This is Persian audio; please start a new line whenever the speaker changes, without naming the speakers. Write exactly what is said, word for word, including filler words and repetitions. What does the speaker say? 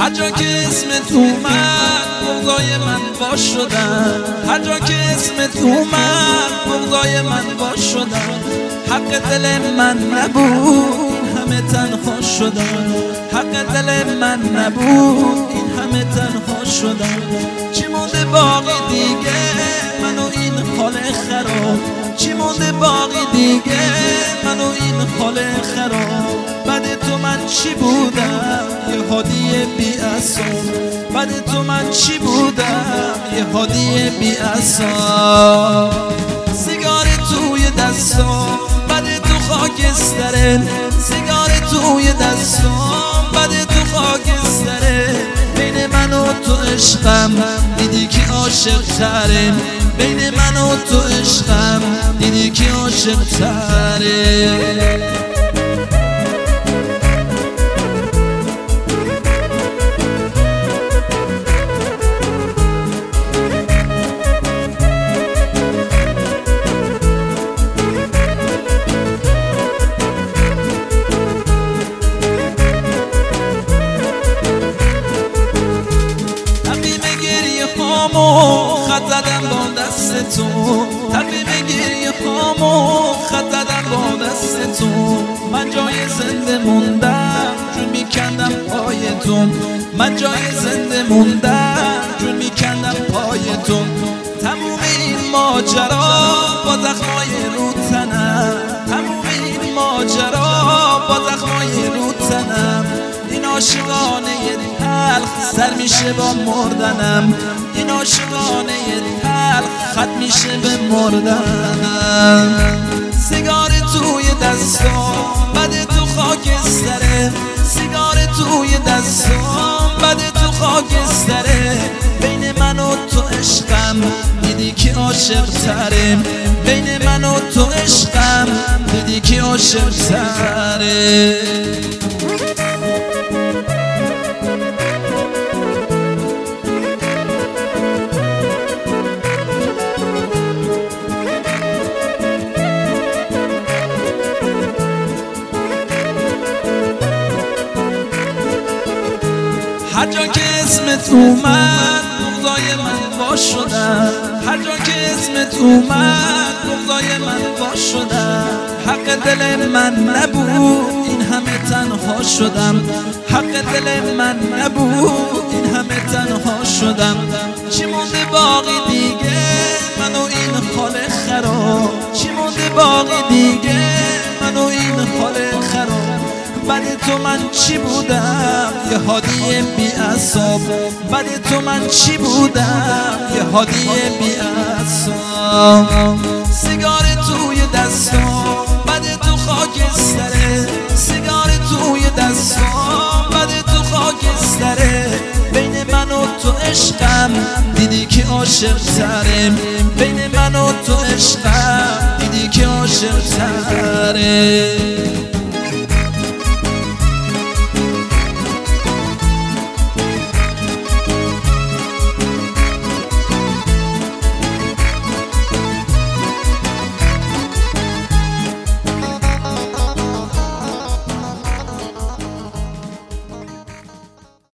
هر جا که اسمت اومد بغضای من وا شدن، هر جا که اسمت اومد بغضای من وا شدن. حق دل من نبود همه تنها شدن، حق دل من نبود این همه تنها شدن. چی مونده باقی دیگه من و این حال خراب، چی مونده باقی دیگه من و این حال خراب. بعد تو من چی بودم یه هادی بی اثر، بعد تو من چی بودم یه هادی بی اثر. سیگار توی دستام بعد تو خاکستره، سیگار توی دستام بعد تو خاکستره. بین من و تو عشقم دیدی که عاشق تره، بین من و تو عشقم دیدی که عاشق تره. خط زدم با دست تو، تقویم گریه هامو خط زدم با دست تو. من جای زنده موندم جون میکندم پای تو، من جای زنده موندم جون میکندم پای تو. تموم این ماجرا با زخمای رو تنم، تموم این ماجرا با زخمای رو تنم. این عاشقانه تلخ سر میشه با مردنم، این عاشقانه تلخ ختم میشه به مردنم. سیگار توی دستام بعد تو خاکستره، سیگار توی دستام بعد تو خاکستره. بین من و تو عشقم دیدی که عاشق تره، بین من و تو عشقم دیدی که عاشق تره. هر جا که اسمت اومد بغضای من وا شدن، هر جا که اسمت اومد بغضای من وا شدن. حق دل من نبود این همه تنها شدم، حق دل من نبود این همه تنها شدم. چی مونده باقی دیگه من و این حال خراب، چی مونده باقی دیگه من و این حال خراب. بعد تو من چی بودم یه هادی بی اعصاب، بعد تو من چی بودم یه هادی بی اعصاب. سیگار توی دستام بعد تو خاکستره، سیگار توی دستام بعد تو خاکستره. بین من و تو عشقم دیدی که عاشق تره، بین من و تو عشقم دیدی که عاشق تره.